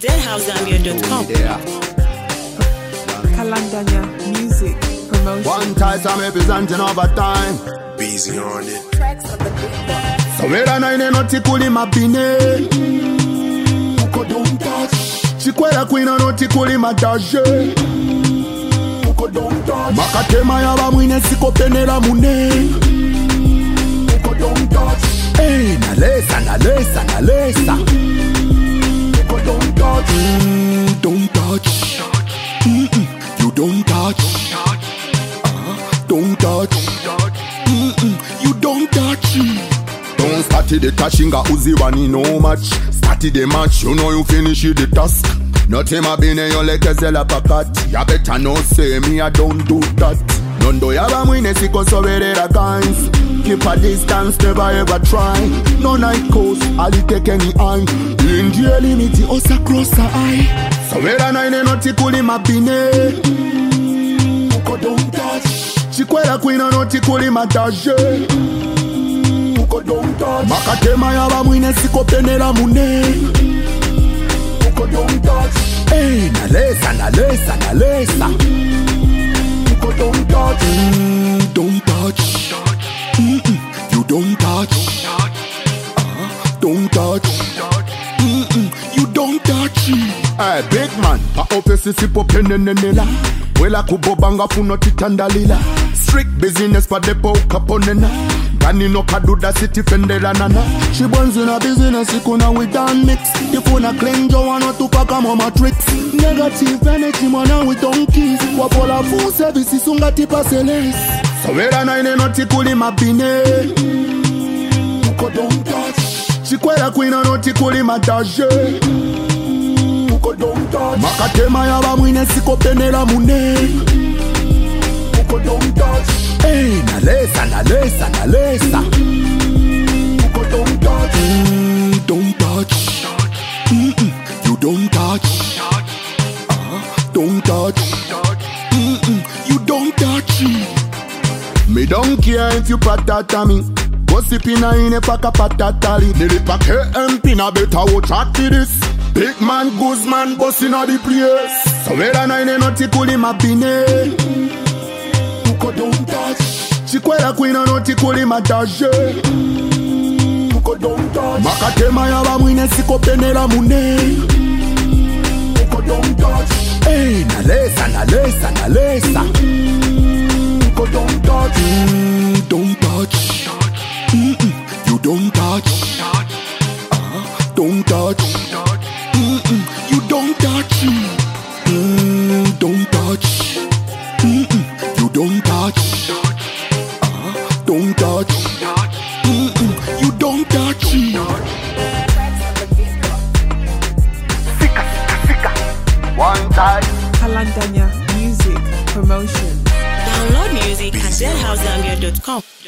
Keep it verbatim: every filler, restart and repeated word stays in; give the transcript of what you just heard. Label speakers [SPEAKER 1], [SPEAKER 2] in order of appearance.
[SPEAKER 1] dead house zambia dot com.
[SPEAKER 2] Yeah.
[SPEAKER 3] Kalandanya Music Promotion.
[SPEAKER 2] One time I'm representing over time.
[SPEAKER 4] Busy on it.
[SPEAKER 2] So where I nine no tikuli mabine. Uko don't touch. Chikwela queen no tikuli madaje. Uko don't touch. Makatema ya ba mwine siko penela mune. Uko don't touch. Hey, nalesa, nalesa, nalesa. Uko don't touch. Mm, don't touch. Mm-mm, you don't touch. Uh, don't touch. Mm-mm, you don't touch. Don't start the touching, uzi wani no match. Start the match, you know you finish the task. Nothing ma bine yon lekeze la pakat. Ya better no say me, I don't do that. Nondo yaba mwine siko soverera guys. Keep a distance, never ever try. No night coast, Ali take any eye. India limit, osa cross the eye. So where I nine no tikuli mabine. Uko don't touch. Chikwela queen no tikuli madaje. Uko don't touch. Makatema yaba mwine siko penela mune. Uko don't touch. Hey, nalesa, nalesa, nalesa. Uko don't touch. Mm, don't touch. Mm-mm, you don't touch. Uh, don't touch. Mm-mm, you don't touch. Hey, big man, a office sipo penenenela. Wela kubobanga funo titandalila. Strict business pa depo kaponena. Gani no kaduda city fendela nana. She burns in a business, ikuna we done mix. If una claim jo wano tupaka mama tricks. Negative energy mana we don't kiss. Wapola full service isunga tipa seles. So wera nine no tikuli mabine. Uko don't touch. Chikwela queen no tikuli madaje. Uko don't touch. Makatema yaba mwine siko penela mune. Uko don't touch. Hey, nalesa, nalesa, nalesa. Uko don't touch. Mm, don't touch. Mm-mm, you don't touch. Uh, don't touch. Mm-mm, you don't touch. Me don't care if you patata me. Gossipina in a paka patatali. Nilipa K M P na better watch out to this. Big man, Guzman, boss in the place. So where I nine no tikuli mabine. Uko don't touch. Chikwela queen no tikuli madaje. Uko don't touch. Makatema yaba mwine siko penela mune. Uko don't touch. Hey, nalesa, nalesa, nalesa. Uko don't touch. Mm, don't touch. Mm-mm, you don't touch. Uh, don't touch. Mm-mm, you don't touch. Mm, don't touch. Mm-mm, you don't touch. Uh, don't touch. Mm-mm, you don't touch. Sika, sika, sika. One time.
[SPEAKER 3] Kalandanya Music Promotion.
[SPEAKER 1] Download music at dead house zambia dot com.